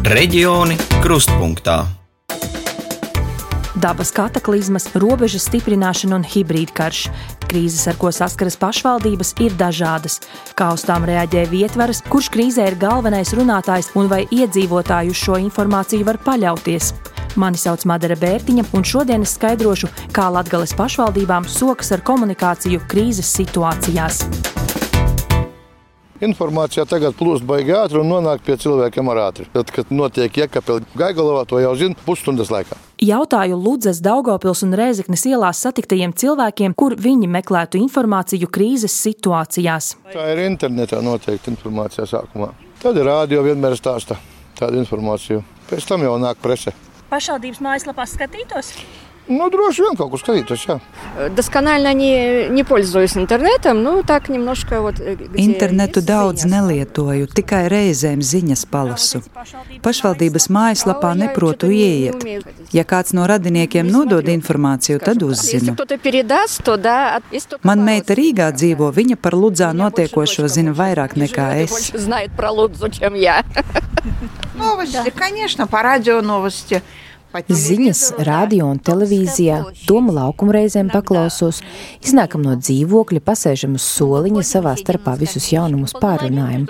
Reģioni krustpunktā. Dabas kataklizmas, robežas stiprināšana un hibrīdkarš. Krīzes, ar ko saskaras pašvaldības, ir dažādas. Kā uz tām reaģē vietvaras, kurš krīzē ir galvenais runātājs un vai iedzīvotāji uz šo informāciju var paļauties. Mani sauc Madara Bērtiņa, un šodien es skaidrošu, kā Latgales pašvaldībām sokas ar komunikāciju krīzes situācijās. Informācija tagad plūst baigi ātri un nonāk pie cilvēkiem ar ātri. Tad, kad notiek Jēkabpils Gaigalovā, to jau zina pusstundas laikā. Jautāju Ludzas, Daugavpils un Rēzeknes ielās satiktajiem cilvēkiem, kur viņi meklētu informāciju krīzes situācijās. Tā ir internetā noteikti informācija sākumā. Tad ir rādio vienmēr stāsta tādu informāciju. Pēc tam jau nāk prese. Pašvaldības mājaslapā skatītos? Droši vien kaut kur skatītos, jā. Досконально не пользуюсь интернетом, так немножко вот... Internetu daudz nelietoju, tikai reizēm ziņas palasu. Pašvaldības mājaslapā neprotu ieiet. Ja kāds no radiniekiem nodod informāciju, tad uzzinu. Man meita Rīgā dzīvo, viņa par Ludzā notiekošo zina vairāk nekā es. Новости, конечно, по радио новости. Ziņas, radio un televīzijā, Doma laukuma reizēm paklausos, iznākam no dzīvokļa, pasēžam uz soliņa, savā starpā visus jaunumus pārunājam.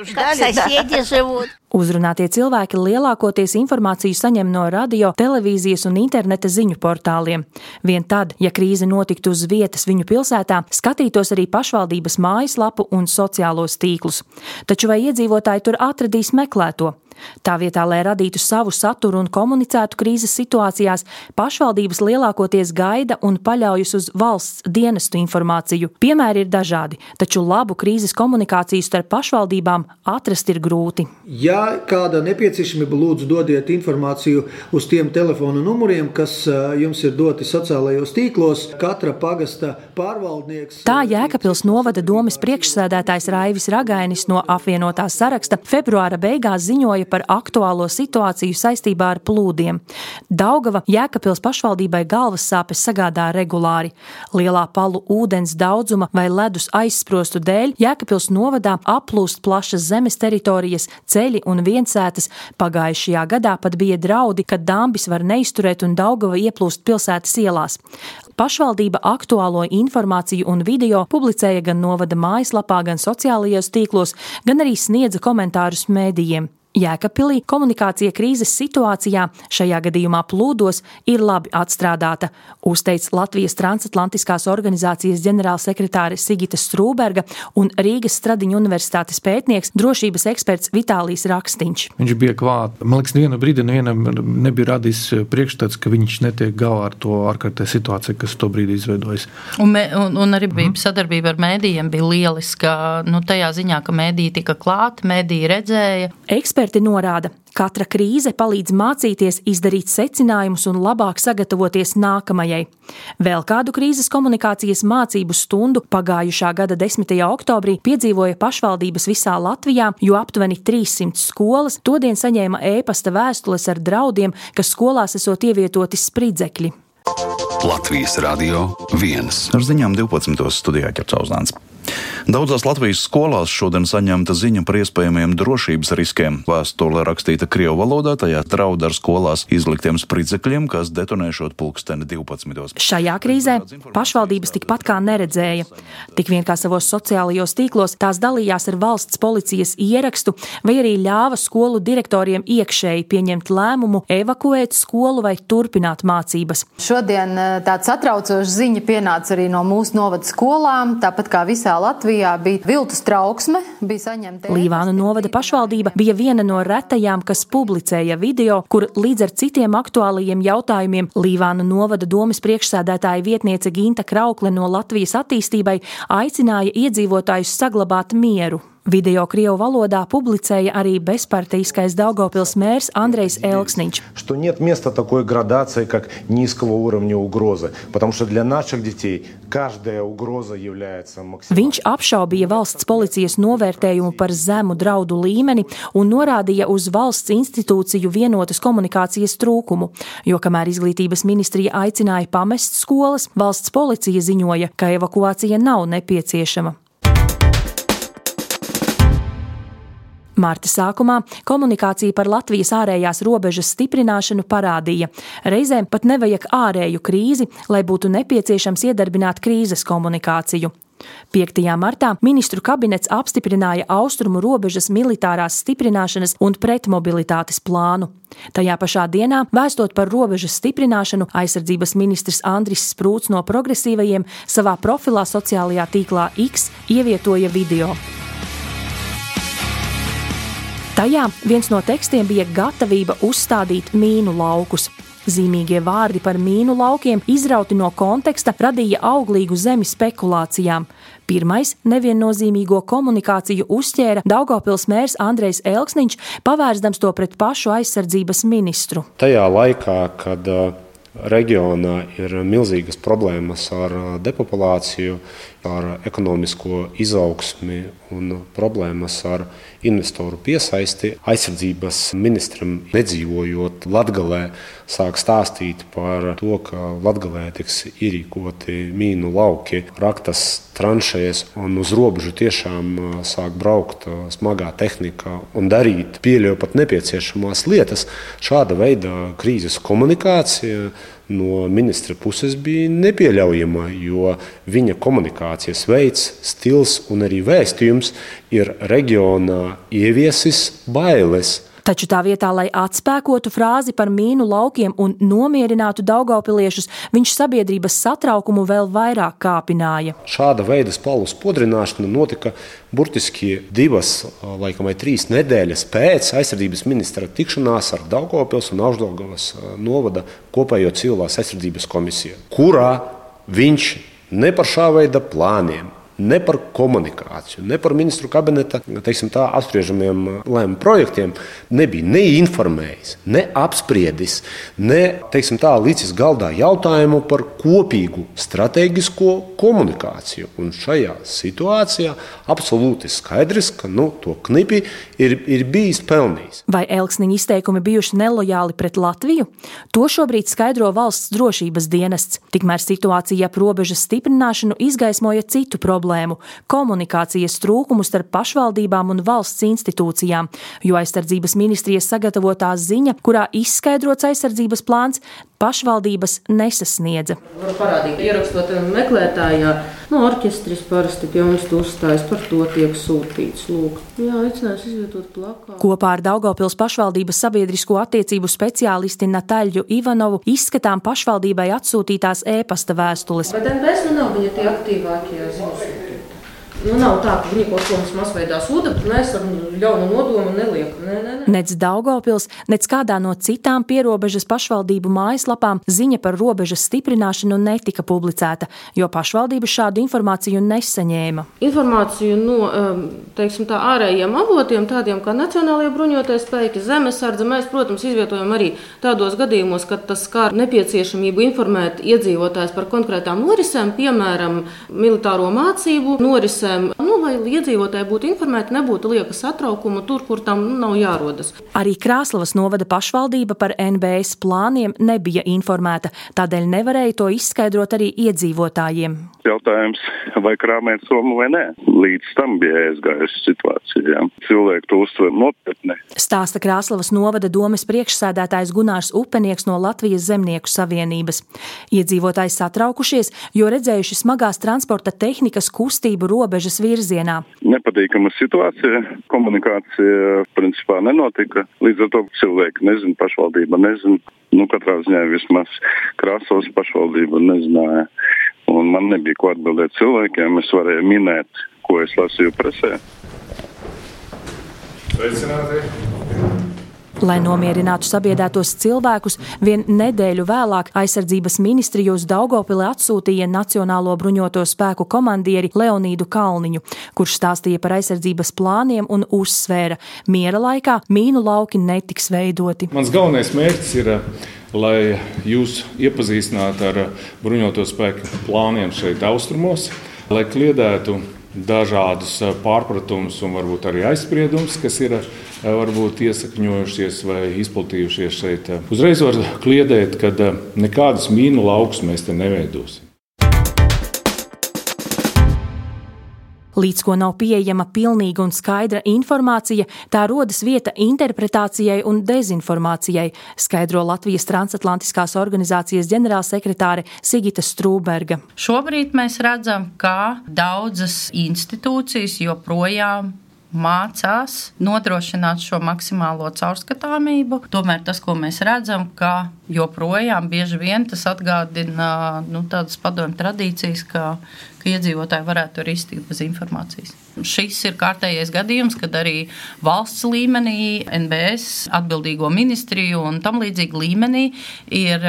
Uzrunātie cilvēki lielākoties informāciju saņem no radio, televīzijas un interneta ziņu portāliem. Vien tad, ja krīze notiktu uz vietas viņu pilsētā, skatītos arī pašvaldības mājaslapu un sociālos tīklus. Taču vai iedzīvotāji tur atradīs meklēto? Tā vietā, lai radītu savu saturu un komunicētu krīzes situācijās, pašvaldības lielākoties gaida un paļaujas uz valsts dienestu informāciju. Piemēri ir dažādi, taču labu krīzes komunikāciju starp pašvaldībām atrast ir grūti. Ja kāda nepieciešamība, lūdzu dodiet informāciju uz tiem telefonu numuriem, kas jums ir doti sociālajos tīklos, katra pagasta pārvaldnieks. Tā Jēkabpils novada domes priekšsēdētājs Raivis Ragainis no apvienotā saraksta februāra beigās ziņoja par aktuālo situāciju saistībā ar plūdiem. Daugava Jēkabpils pašvaldībai galvas sāpes sagādā regulāri. Lielā palu ūdens daudzuma vai ledus aizsprostu dēļ Jēkabpils novadā aplūst plašas zemes teritorijas, ceļi un viensētas. Pagājušajā gadā pat bija draudi, ka dambis var neizturēt un Daugava ieplūst pilsētas ielās. Pašvaldība aktuālo informāciju un video publicēja gan novada mājaslapā, gan sociālajos tīklos, gan arī sniedza komentārus mēdījiem. Jēkabpilī komunikācija krīzes situācijā, šajā gadījumā plūdos, ir labi atstrādāta, uzteic Latvijas transatlantiskās organizācijas ģenerālsekretāre Sigita Strūberga un Rīgas Stradiņu universitātes pētnieks, drošības eksperts Vitālijs Rakstiņš. Viņš bija klāt. Man liekas, neviena brīdi nevienam nebija radījis priekšstats, ka viņš netiek galā ar to ārkārtēju situāciju, kas to brīdi izveidojas. Un arī bija sadarbība ar mēdījiem bija lieliska, tajā ziņā, ka mēdīji tika klāt, mēdīji redzēja. Eksperti norāda, katra krīze palīdz mācīties, izdarīt secinājumus un labāk sagatavoties nākamajai. Vēl kādu krīzes komunikācijas mācību stundu pagājušā gada 10. oktobrī piedzīvoja pašvaldības visā Latvijā, jo aptuveni 300 skolas todien saņēma ēpasta vēstules ar draudiem, ka skolās esot ievietoti spridzekļi. Latvijas Radio 1. Ar ziņām 12. studijā Ķercauzāns. Daudzās Latvijas skolās šodien saņemta ziņa par iespējamiem drošības riskiem. Vēstule rakstīta krievu valodā, tajā draud ar skolās izliktiem spridzekļiem, kas detonēšot pulksteni 12. Šajā krīzē pašvaldības tikpat kā neredzēja. Tik vien kā savos sociālajos tīklos tās dalījās ar valsts policijas ierakstu vai arī ļāva skolu direktoriem iekšēji pieņemt lēmumu evakuēt skolu vai turpināt mācības. Šodien tāds satraucošs ziņa pienāca arī no mūsu novada skolām, tāpat kā visā Latvijā bija viltus trauksme, bija saņemta. Līvānu novada pašvaldība bija viena no retajām, kas publicēja video, kur līdz ar citiem aktuālajiem jautājumiem Līvānu novada domes priekšsēdētāja vietniece Ginta Kraukle no Latvijas attīstībai aicināja iedzīvotājus saglabāt mieru. Video krievu valodā publicēja arī bezpartijskais Daugavpils mērs Andrejs Elksniņš. Что нет места такой градации, как низкого уровня угрозы, потому что для наших детей каждая угроза является максимальной. Viņš apšaubīja valsts policijas novērtējumu par zemu draudu līmeni un norādīja uz valsts institūciju vienotas komunikācijas trūkumu, jo kamēr izglītības ministrija aicināja pamest skolas, valsts policija ziņoja, ka evakuācija nav nepieciešama. Marta sākumā komunikācija par Latvijas ārējās robežas stiprināšanu parādīja. Reizēm pat nevajag ārēju krīzi, lai būtu nepieciešams iedarbināt krīzes komunikāciju. 5. martā ministru kabinets apstiprināja austrumu robežas militārās stiprināšanas un pretmobilitātes plānu. Tajā pašā dienā, vēstot par robežas stiprināšanu, aizsardzības ministrs Andris Sprūts no progresīvajiem savā profilā sociālajā tīklā X ievietoja video. Tajā viens no tekstiem bija gatavība uzstādīt mīnu laukus. Zīmīgie vārdi par mīnu laukiem, izrauti no konteksta, radīja auglīgu zemi spekulācijām. Pirmais neviennozīmīgo komunikāciju uzķēra Daugavpils mērs Andrejs Elksniņš, pavērsdams to pret pašu aizsardzības ministru. Tajā laikā, kad reģionā ir milzīgas problēmas ar depopulāciju, ar ekonomisko izaugsmi un problēmas ar investoru piesaisti, aizsardzības ministram nedzīvojot Latgalē sāk stāstīt par to, ka Latgalē tiks ierīkoti mīnu lauki, raktas tranšēs un uz robežu tiešām sāk braukt smagā tehnika un darīt pieļauj pat nepieciešamās lietas. Šāda veida krīzes komunikācija no ministra puses bija nepieļaujama, jo viņa komunikācijas veids, stils un arī vēstījums ir reģionā ieviesis bailes. Taču tā vietā, lai atspēkotu frāzi par mīnu laukiem un nomierinātu daugavpiliešus, viņš sabiedrības satraukumu vēl vairāk kāpināja. Šāda veida spalvu spodrināšana notika burtiski 2, laikam vai 3 nedēļas pēc aizsardzības ministra tikšanās ar Daugavpils un Augšdaugavas novada kopējo civilās aizsardzības komisiju, kurā viņš ne par šā veida plāniem, ne par komunikāciju, ne par ministru kabineta, apspriežamiem lēmumu projektiem nebija neinformējis, ne apspriedis, ne, licis galdā jautājumu par kopīgu strateģisko komunikāciju. Un šajā situācijā absolūti skaidrs, ka to knipi ir bijis pelnījis. Vai Elksniņa izteikumi bijuši nelojāli pret Latviju? To šobrīd skaidro valsts drošības dienests. Tikmēr situācija ap robežas stiprināšanu izgaismoja citu problēmu. Komunikācijas trūkumu starp pašvaldībām un valsts institūcijām, jo aizsardzības ministrijas sagatavotā ziņa, kurā izskaidrots aizsardzības plāns, pašvaldības nesasniedza. Var parādīt, ierakstot meklētājā, orķestris parasti pie mums uzstājas, par to tiek sūtīts. Lūk, aicinājums izvietot plakātu. Kopā ar Daugavpils pašvaldības sabiedrisko attiecību speciālisti Nataļu Ivanovu izskatām pašvaldībai atsūtītās e-pasta vēstules. Bet NBS nav viņa tie aktīvākie ziņas. Nav tā, ka viņi kaut ko mums masveidā sūta, bet mēs ar ļaunu nodomu neliekam. Nec Daugavpils, nec kādā no citām pierobežas pašvaldību mājaslapām ziņa par robežas stiprināšanu netika publicēta, jo pašvaldības šādu informāciju nesaņēma. Informāciju no, ārējiem avotiem, tādiem kā Nacionālajie bruņotie spēki, Zemesardze, mēs, protams, izvietojam arī tādos gadījumos, kad tas skar nepieciešamību informēt iedzīvotājs par konkrētām norisēm, piemēram, militāro mācību norisēm. Lai iedzīvotāji būtu informēti, nebūtu lieka satraukumu tur, kur tam nav jārodas. Arī Krāslavas novada pašvaldība par NBS plāniem nebija informēta, tādēļ nevarēja to izskaidrot arī iedzīvotājiem. Jautājums, vai krāmēt somu vai nē. Līdz tam bija aizgājusi situācija. Cilvēki to uztver nopietni. Stāsta Krāslavas novada domes priekšsēdētājs Gunārs Upenieks no Latvijas Zemnieku savienības. Iedzīvotāji satraukušies, jo redzējuši smagās transporta tehnikas kustību robežas virzienā. Nepatīkama situācija, komunikācija principā nenotika, līdz ar to cilvēki nezina, pašvaldība nezina, katrā ziņā vismaz Krāslavas pašvaldība nezināja. Un man nebija ko atbildēt cilvēkiem, es varēju minēt, ko es lasīju presē. Sveicināti! Lai nomierinātu sabiedētos cilvēkus, vien nedēļu vēlāk aizsardzības ministrija uz Daugavpili atsūtīja Nacionālo bruņoto spēku komandieri Leonīdu Kalniņu, kurš stāstīja par aizsardzības plāniem un uzsvēra, miera laikā mīnu lauki netiks veidoti. Mans galvenais mērķis ir, lai jūs iepazīstinātu ar bruņoto spēku plāniem šeit austrumos, lai kliedētu dažādus pārpratumus un varbūt arī aizspriedumus, kas ir varbūt iesakņojušies vai izplatījušies šeit. Uzreiz var kliedēt, ka nekādas mīnu laukus mēs te neveidosim. Līdz ko nav pieejama pilnīga un skaidra informācija, tā rodas vieta interpretācijai un dezinformācijai, skaidro Latvijas transatlantiskās organizācijas ģenerālsekretāre Sigita Strūberga. Šobrīd mēs redzam, ka daudzas institūcijas joprojām mācās nodrošināt šo maksimālo caurskatāmību. Tomēr tas, ko mēs redzam, ka joprojām bieži vien tas atgādina tādas padomju tradīcijas, ka iedzīvotāji varētu arī iztikt bez informācijas. Šis ir kārtējais gadījums, kad arī valsts līmenī, NBS, atbildīgo ministriju un tam līdzīgi līmenī ir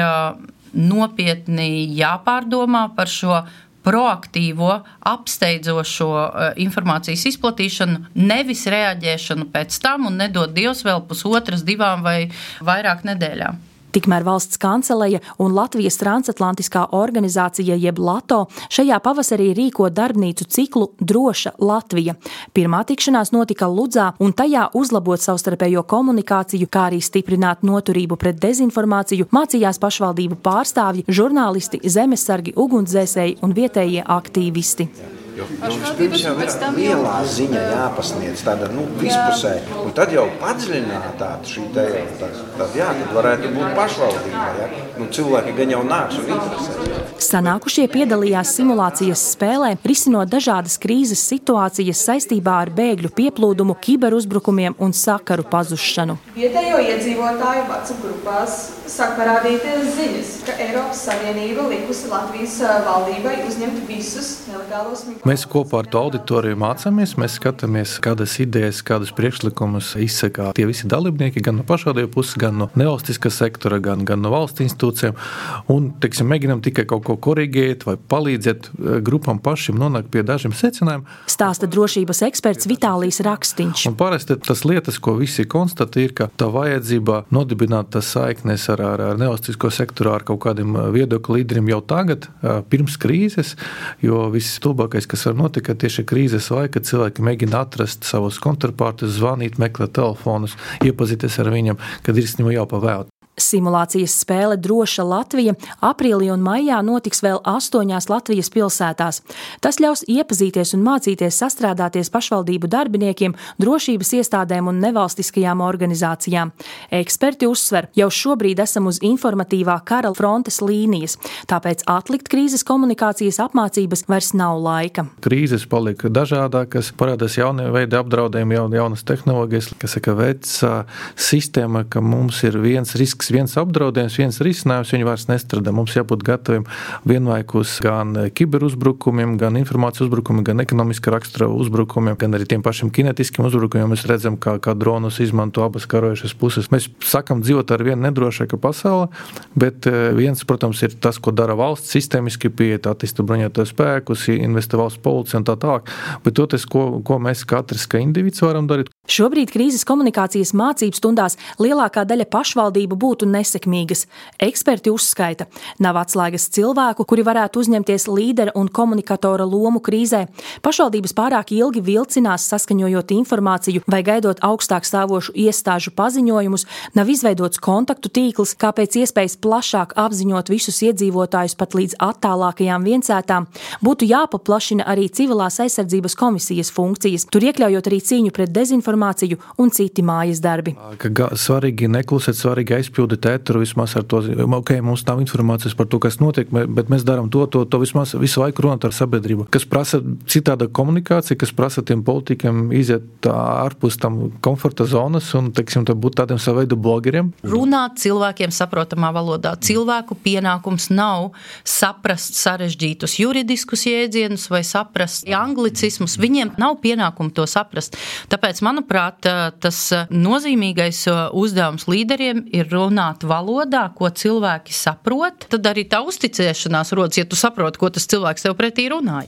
nopietni jāpārdomā par šo proaktīvo, apsteidzošo informācijas izplatīšanu, nevis reaģēšanu pēc tam un nedod Dievs vēl 1,5, 2 vai vairāk nedēļām. Tikmēr valsts kanceleja un Latvijas transatlantiskā organizācija jeb LATO šajā pavasarī rīko darbnīcu ciklu Droša Latvija. Pirmā tikšanās notika Ludzā un tajā uzlabot savstarpējo komunikāciju, kā arī stiprināt noturību pret dezinformāciju, mācījās pašvaldību pārstāvji, žurnālisti, zemesargi, ugunsdzēsēji un vietējie aktīvisti. Jo vispirms jau ir lielā ziņa jāpasniedz, tāda vispusē, un tad jau padziļinātāt šī tēma, tad varētu būt pašvaldībā, cilvēki gan jau nāks un interesēs. Sanākušie piedalījās simulācijas spēlē, risinot dažādas krīzes situācijas saistībā ar bēgļu pieplūdumu, kiberuzbrukumiem un sakaru pazušanu. Vietējo iedzīvotāju WhatsApp grupās sāk parādīties ziņas, ka Eiropas Savienība likusi Latvijas valdībai uzņemt visus nelegālos migrātus. Mēs kopā ar to auditoriju mācāmies, mēs skatāmies, kādas idejas, kādas priekšlikumus izsaka tie visi dalībnieki, gan no pašvaldību puses, gan no nevalstiskā sektora, gan no valsts institūcijām. Un, mēģinām tikai kaut ko korrigēt vai palīdzēt grupām pašiem nonākt pie dažiem secinājumiem. Stāsta drošības eksperts Vitālijs Rakstiņš. Un parasti tas lietas, ko visi konstatē, ir, ka tā vajadzība nodibināt tas saiknes ar nevalstisko sektoru, ar kaut kādiem viedokļu līderiem jau tagad, pirms krīzes, jo viss stulbākais, kas var notikt, ka tieši krīzes laika cilvēki mēģina atrast savus kontrapārtus, zvanīt, meklēt telefonus, iepazīties ar viņiem, kad ir jau pa vēl. Simulācijas spēle Droša Latvija aprīlī un maijā notiks vēl 8 Latvijas pilsētās. Tas ļaus iepazīties un mācīties sastrādāties pašvaldību darbiniekiem, drošības iestādēm un nevalstiskajām organizācijām. Eksperti uzsver, jau šobrīd esam uz informatīvā kara frontes līnijas, tāpēc atlikt krīzes komunikācijas apmācības vairs nav laika. Krīzes paliek dažādākas, parādās jaunie veidi apdraudējumi, jaunas tehnoloģijas, kas saka vecā sistēma, ka mums ir viens risks, viens apdraudējums, viens risinājums, viņi vairs nestrādā. Mums jābūt gataviem vienlaikus gan kiberuzbrukumiem, gan informācijas uzbrukumiem, gan ekonomiska rakstura uzbrukumiem, gan arī tiem pašiem kinetiskiem uzbrukumiem. Mēs redzam, kā dronus izmanto abas karojušas puses. Mēs sakam dzīvot ar vienu nedrošāku pasauli, bet viens, protams, ir tas, ko dara valsts sistēmiski pieiet, attīsta bruņotos spēkus, investē valsts policija un tā tālāk. Bet otrs, ko mēs katrs kā individs varam darīt. Šobrīd krīzes komunikācijas mācību stundās lielākā daļa pašvaldību būtu nesekmīgas. Eksperti uzskaita, nav atslēgas cilvēku, kuri varētu uzņemties līdera un komunikatora lomu krīzē. Pašvaldības pārāk ilgi vilcinās saskaņojot informāciju vai gaidot augstāk stāvošu iestāžu paziņojumus, nav izveidots kontaktu tīkls, kā pēc iespējas plašāk apziņot visus iedzīvotājus pat līdz attālākajām viencētām. Būtu jāpaplašina arī civilās aizsardzības komisijas funkcijas, tur iekļaujot arī cīņu pret dezinformāciju un citi mājas darbi. Svarīgi neklusēt, svarīgi aizpildīt ēteru vismaz ar to, mums nav informācijas par to, kas notiek, bet mēs darām to vismaz visu laiku runāt ar sabiedrību, kas prasa citāda komunikācija, kas prasa tiem politikiem iziet ārpus tam komforta zonas un, būt tādiem savu veidu blogeriem. Runāt cilvēkiem saprotamā valodā. Cilvēku pienākums nav saprast sarežģītus juridiskus jēdzienus vai saprast anglicismus. Viņiem nav pienākumu to saprast. Tāpēc, manuprāt, tas nozīmīgais uzdevums līderiem ir runāt valodā, ko cilvēki saprot. Tad arī tā uzticēšanās rodas, ja tu saproti, ko tas cilvēks tev pretī runāja.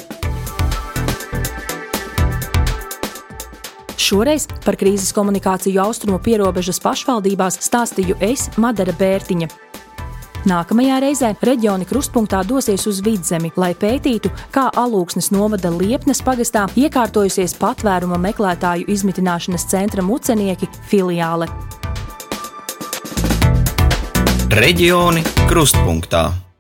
Šoreiz par krīzes komunikāciju austrumu pierobežas pašvaldībās stāstīju es, Madara Bērtiņa. Nākamajā reizē reģioni krustpunktā dosies uz Vidzemi, lai pētītu, kā Alūksnes novada Liepnes pagastā iekārtojusies patvēruma meklētāju izmitināšanas centra Mucenieki filiāle. Reģioni krustpunktā.